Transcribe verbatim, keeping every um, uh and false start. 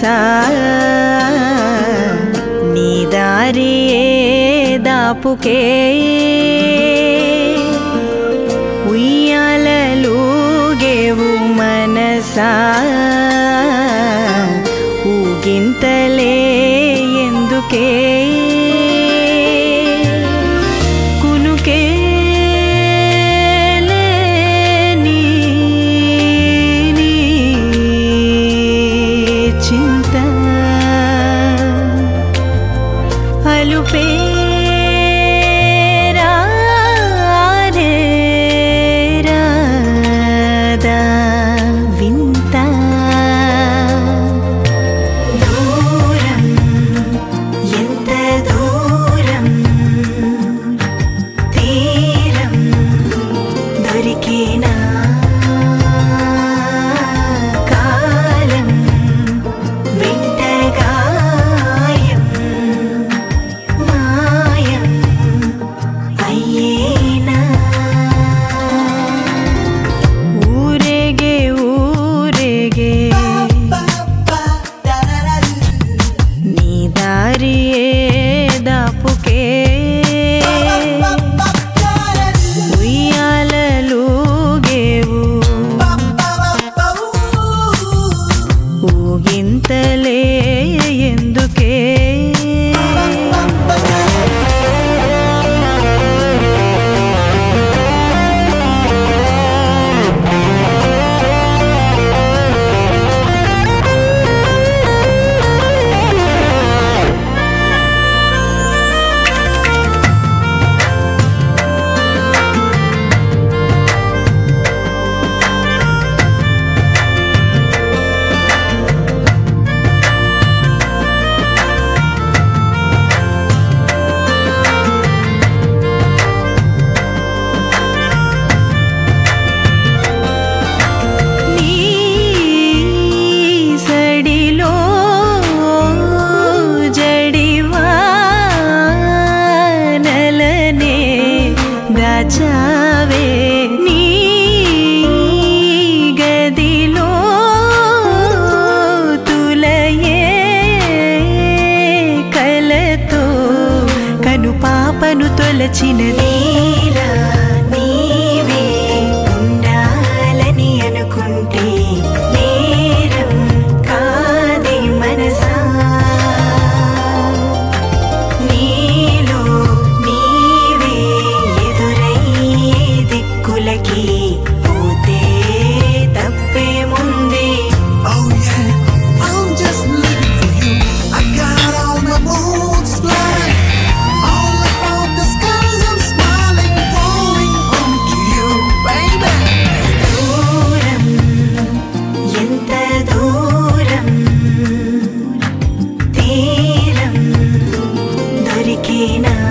మనసా నీ దారియే దాపుకే ఉయ్యాలలుగేవు మనసా ఊగింతలే ఎందుకే కునుకే లేని నీ చింత అలుపే రానే రాదా వింత దూరం ఎంత దూరం తీరం దొరికినా కాలం వెంటగాయం మాయం అయ్యేనా ఊరేగే ఊరేగే నీ దారియే దాపుకే ఉయ్యాలలుగేవు ఊగింతలే ఎందుకే నీ సడిలో జడివానలనే దాచావే నీ గదిలో తులయే కలతో కను పాపను తొలచిన నీలా నీవే ఉండాలని అనుకుంటే నేరం కాదే మనసా నీలో నీవే ఎదురయ్యే దిక్కులకి పోతే తప్పేముంది Oh yeah, I'm just living for you. I got all my moods flying, all about the skies. I'm smiling, falling onto you, baby. దూరం ఎంత దూరం తీరం దొరికినా